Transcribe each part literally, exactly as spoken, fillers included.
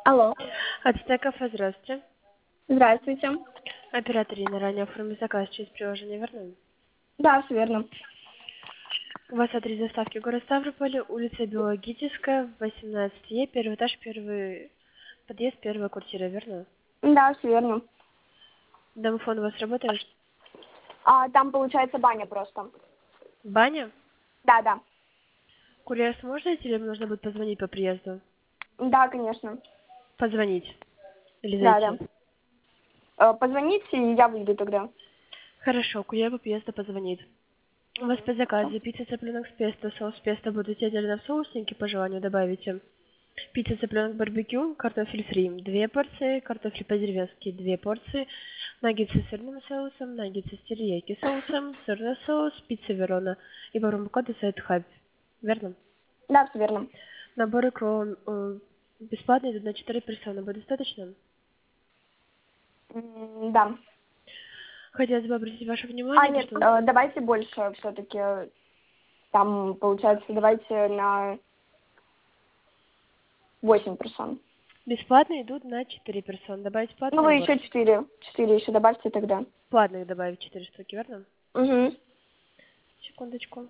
Алло. Ацтек кафе, здравствуйте. Здравствуйте. Оператор Ирина, ранее оформил заказ через приложение, верно? Да, все верно. У вас адрес доставки город Ставрополь, улица Биологическая, восемнадцать Е, первый этаж, первый подъезд, первая квартира, верно? Да, все верно. Домофон у вас работает? А там получается баня просто. Баня? Да, да. Курьер сможет зайти или нужно будет позвонить по приезду? Да, конечно. Позвонить или Да, да. зайти? Э, Позвоните, и я выйду тогда. Хорошо, курьер по приезду позвонит. У вас Угу. по Хорошо. заказу пицца цыпленок с песто, соус песто будете отдельно в соусники, по желанию добавите. Пицца цыпленок барбекю, картофель фри, две порции, картофель по-деревенски, две порции, наггетсы с сырным соусом, наггетсы с терияки соусом, сырный соус, пицца Верона и промокоды сайт Хаб. Верно? Да, все верно. Наборы крон э, бесплатные идут на четыре персоны. Будет достаточно? М, Да. Хотелось бы обратить ваше А, внимание, то нет, что... э, давайте больше все-таки. Там, получается, давайте на восемь персон. Бесплатные идут на четыре персоны. Добавить Ну, платный вы набор. еще четыре. Четыре еще добавьте тогда. Платных добавить четыре штуки, верно? Угу. Секундочку.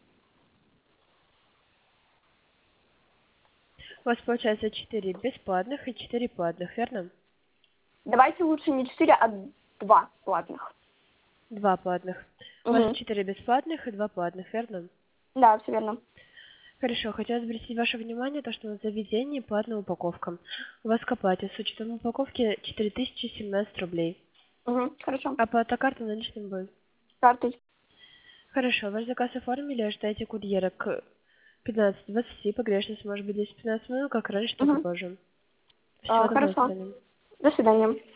У вас получается четыре бесплатных и четыре платных, верно? Давайте лучше не четыре, а два платных. Два платных. У вас Угу. четыре бесплатных и два платных, верно? Да, все верно. Хорошо, хотелось бы обратить ваше внимание, то, что на заведении платная упаковка. У вас к оплате с учетом упаковки четыре тысячи семнадцать рублей. Угу. Хорошо. Оплата карты наличным будет. Картой. Хорошо, ваш заказ оформили, ожидайте курьера к пятнадцати двадцати, погрешность может быть десять-пятнадцать минут, как раньше, так и Угу. позже. Всего Э, доброго, до Хорошо. свидания. До свидания.